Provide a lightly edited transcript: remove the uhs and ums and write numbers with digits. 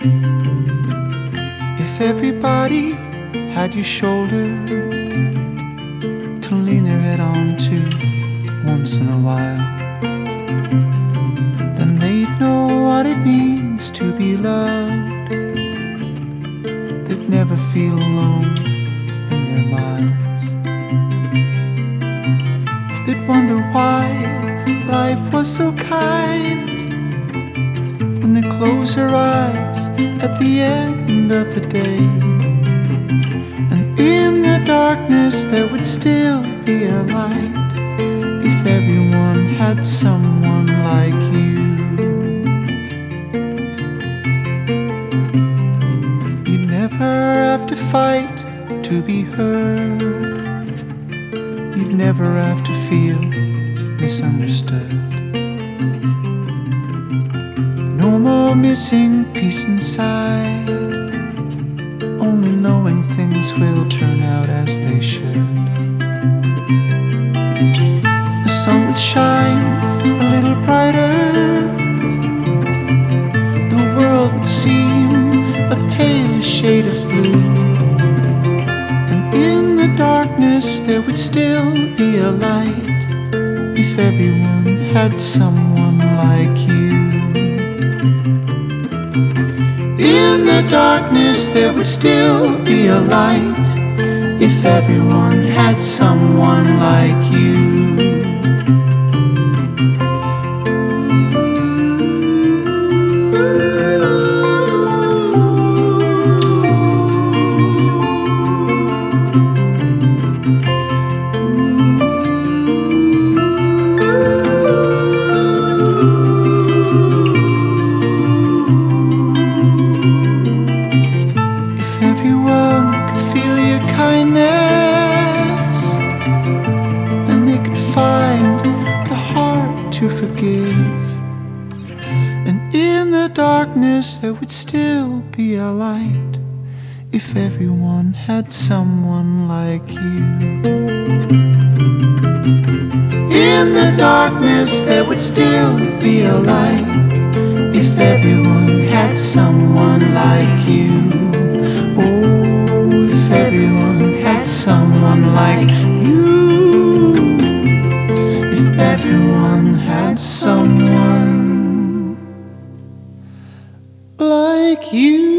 If everybody had your shoulder to lean their head on to once in a while, then they'd know what it means to be loved. They'd never feel alone in their miles. They'd wonder why life was so kind when they close their eyes at the end of the day. And in the darkness there would still be a light if everyone had someone like you. You'd never have to fight to be heard. You'd never have to feel misunderstood. No more missing piece inside, only knowing things will turn out as they should. The sun would shine a little brighter, the world would seem a paler shade of blue, and in the darkness there would still be a light if everyone had someone like you. In the darkness there would still be a light if everyone had someone like you. To forgive, and in the darkness there would still be a light if everyone had someone like you. In the darkness there would still be a light if everyone had someone like you. Oh, if everyone had someone like you. Everyone had someone like you.